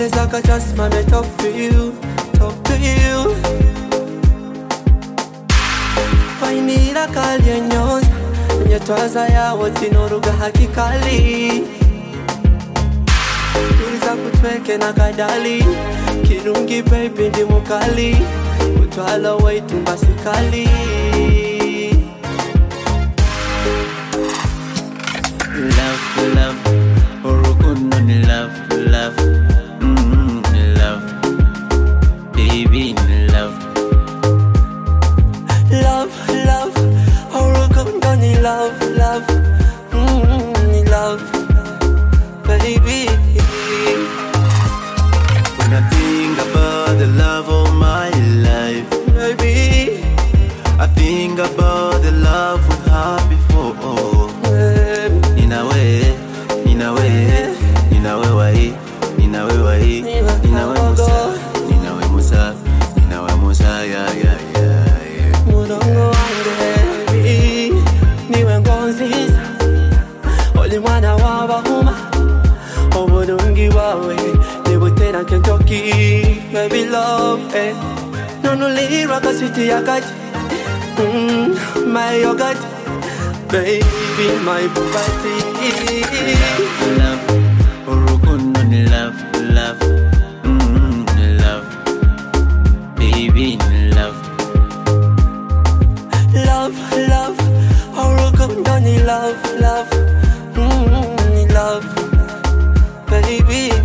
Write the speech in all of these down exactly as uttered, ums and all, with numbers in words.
is like I just want to talk to you, talk to you. Vainira kali nyonza, nyetwaza ya wote noruga hakikali. Kiliza kutweke na kadali, kirungi baby ndi mukali, utwala waitu mbasikali. Love, love, urukundo ni love, love, mm, love, baby ni love. Love, love, urukundo ni love, love, mm, ni love, baby. When I think about the love of my life, Baby, I think about the love we had before. baby. In a way, in a way, in a way, way, in a way, way, in a way, Musa, in a way, Musa, in a way, Musa, yeah, yeah, yeah, yeah. Murongo wangu baby, niwe ngonziza, oli mwana w'abahuma, obulungi bwawe nibutera Kentucky, baby love, eh. Nonulira kaswiti yakati, mm, my yogurt, baby my bubati. Love, urukundo ni love, love, mm, love, baby ni love. Love, love, urukundo ni love, love, mm, ni love, baby.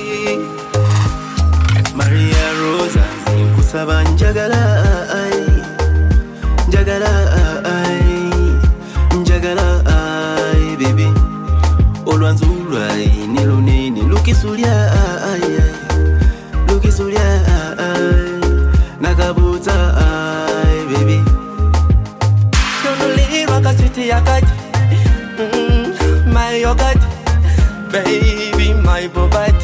Maria Rosa, nkusaba njagala, ay, njagala, ay, njagala, ay, baby. Olwanzulwa ni lunini lukisulia, ay, ay, lukisulia, ay, nakabuta, ay, baby. Nonulira kaswiti yakati, mm, my yogurt, baby my bubati.